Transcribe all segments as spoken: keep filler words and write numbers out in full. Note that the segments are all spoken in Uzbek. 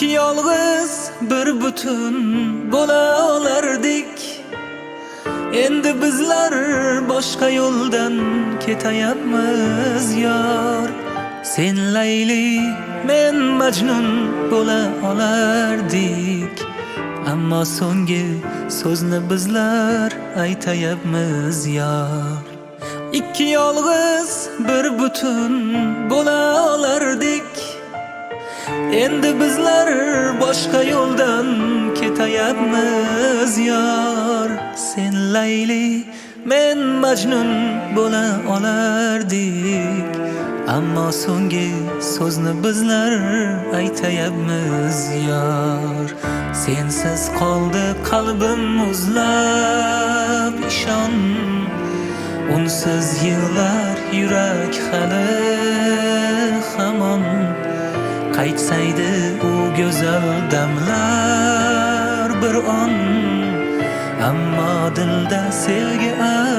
İki yolg'iz bir butun bo'la olardik. Endi bizlar boshqa yo'ldan ketayapmiz yor. Sen Layli, men Majnun bo'la olardik. Ammo so'nggi so'zni bizlar aytayapmiz yor. İki yolg'iz bir butun bo'la olardik. Endi bizlar boshqa yo'ldan ketayapmiz yor. Sen Layli, men Majnun bo'la olardik. Ammo so'nggi so'zni bizlar aytayapmiz yor. Sensiz qoldi qalbim muzlab, ishon. Unsiz yig'lar yurak hali hamon. Qaytsaydi u go'zal damlar bir on. Ammo dilda sevgi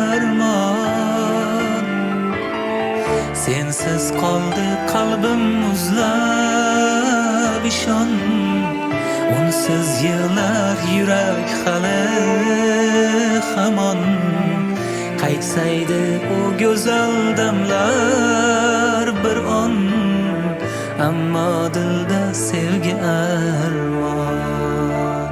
armon. Sensiz qoldi qalbim muzlab, ishon. Unsiz yig'lar yurak hali hamon. Qaytsaydi u go'zal damlar bir on. Ammo dilda sevgi armon.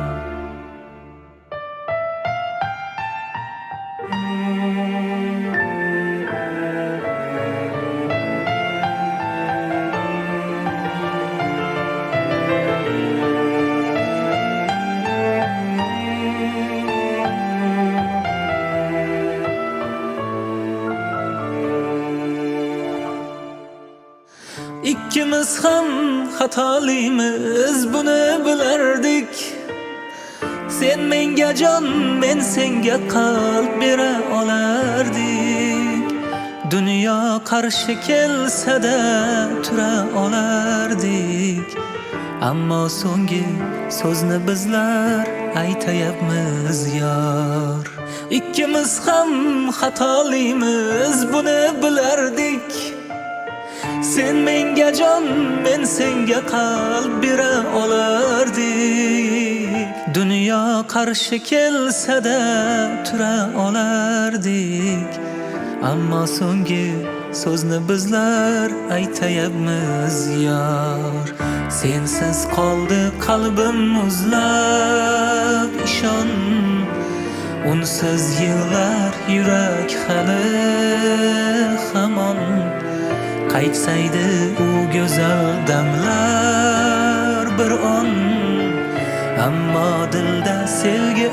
İkkimiz ham xatolimiz, buni bilardik. Sen menga jon, men senga qalb bera olardik. Dunyo qarshi kelsa-da tura olardik. Ammo so'nggi so'zni bizlar aytayapmiz yor. Ikkimiz ham xatolimiz, buni bilardik. Sen menga jon, men senga qalb bera olardik. Dunyo qarshi kelsa-da tura olardik. Ammo so'nggi so'zni bizlar aytayapmiz yor. Sensiz qoldi qalbim muzlab, ishon. Unsiz yig'lar yurak hali hamon. Qaytsaydi u go'zal damlar bir on. Ammo dilda sevgi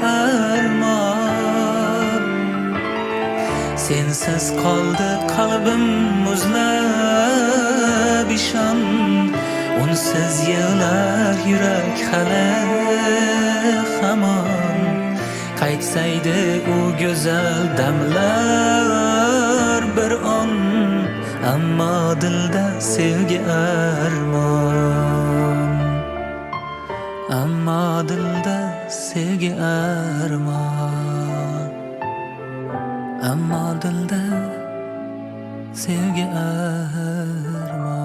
armon. Sensiz qoldi qalbim muzlab, ishon. Unsiz yig'lar yurak hali hamon. Qaytsaydi u go'zal damlar bir on. Ammo dilda sevgi armon. Ammo dilda sevgi armon. Ammo dilda sevgi armon.